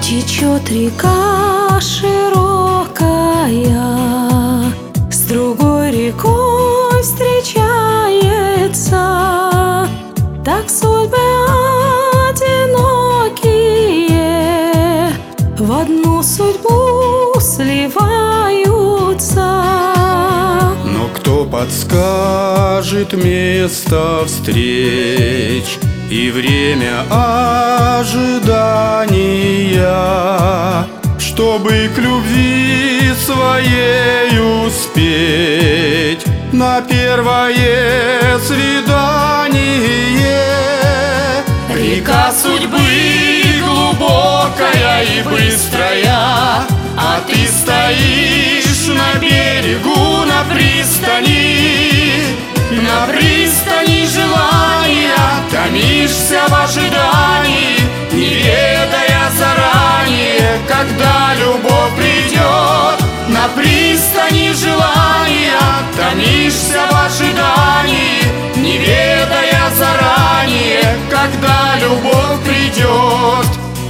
Течет река широкая, с другой рекой встречается. Так судьбы одинокие в одну судьбу сливаются. Но кто подскажет место встреч и время ожидания, чтобы к любви своей успеть на первое свидание? Река судьбы глубокая и быстрая, а ты стоишь на берегу, на пристани желания, томишься в ожидании, не ведая заранее, когда любовь придет. На пристани желания, томишься в ожидании, не ведая заранее, когда любовь придет.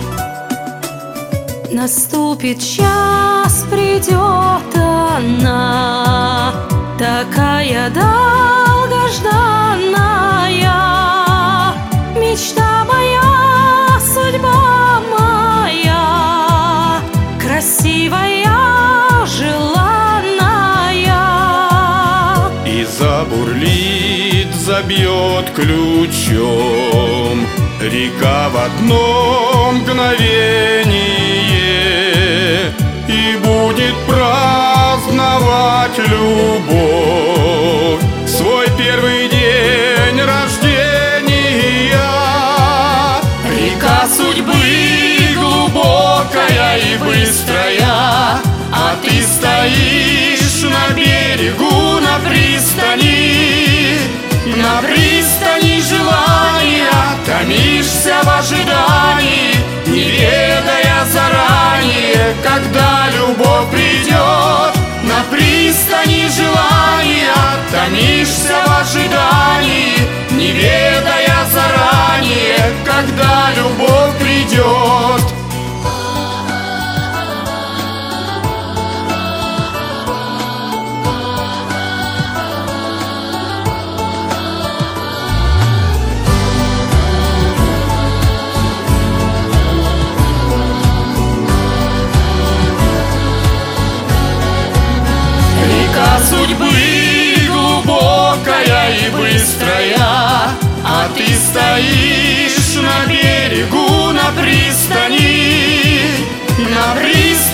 Наступит час, придет она, такая долгожданная, мечта моя, судьба моя, красивая, желанная. И забурлит, забьет ключом река в одно мгновение, и будет праздновать любовь свой первый день рождения. Река судьбы глубокая и быстрая, а ты стоишь на берегу, на пристани желания, томишься в ожидании, не ведая заранее, когда любовь придет. На пристани желания, томишься в ожидании, не ведая заранее, когда любовь придет. Судьбы глубокая и быстрая, а ты стоишь на берегу, на пристани